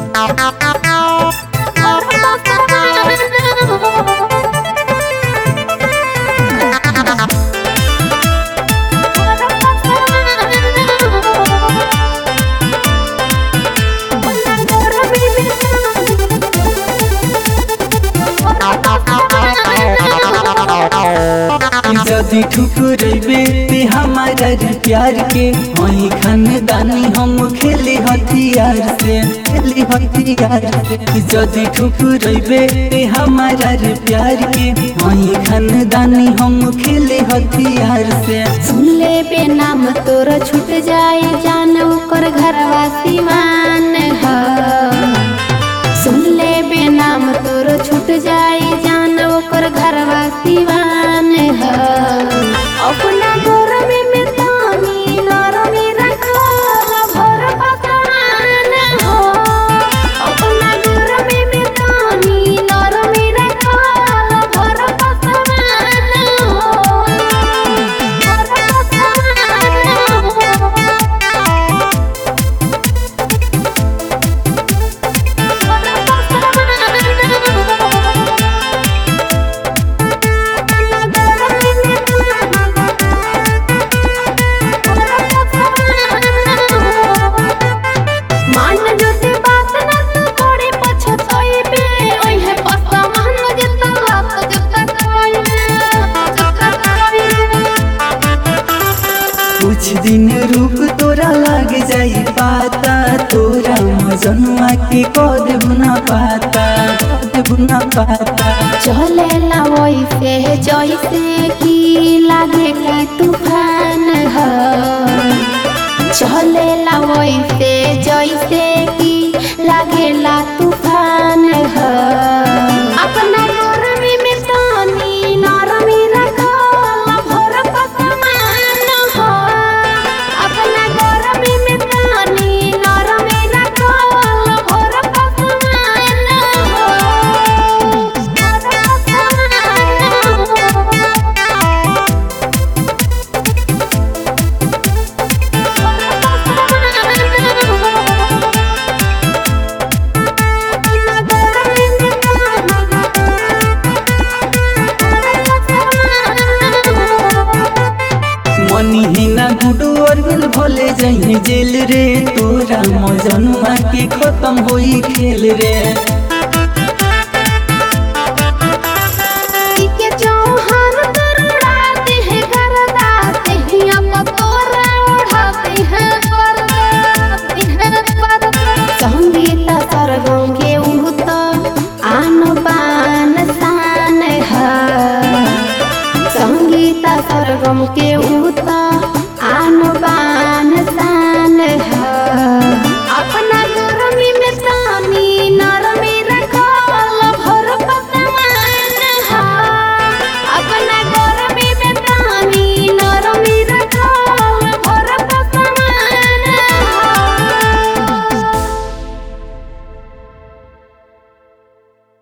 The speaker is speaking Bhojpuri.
जदि ठुकरेबे ते हमारा प्यार के वही खानदानी हम खेले हथियार से जदि ठुकरेबे ते हमारा प्यार के वही खानदानी हम खेले हथियार से। सुन ले बे नाम तोर छूट जाए जान ओकर घरवा सिवान ह। सुन ले बे नाम तोर छूट जाए जान ओकर घरवा सिवान ह। अपना घर में तानी नरमी रखल भर पसान हो। अपना घर में तानी नरमी रखल भर पसान हो। भर पसान हो। कुछ दिन रुक तोरा लग जाई पाता तोरा मजनुआ के कद बुना पाता चले ला वैसे जैसे कि लागे कि तूफान ह। चले ला वैसे जैसे कि लागे ला तूफान ह। अपना घर में तानी नरमी रखल भर पसान हो। अपना घर में तानी नरमी रखल भर पसान हो। मनी हिना गुडू और भोले जाइए जेल रे तोरा मजनुआ के खत्म होई खेल रे। संगीता सरगम के उत आन बान शान ह। संगीता सरगम के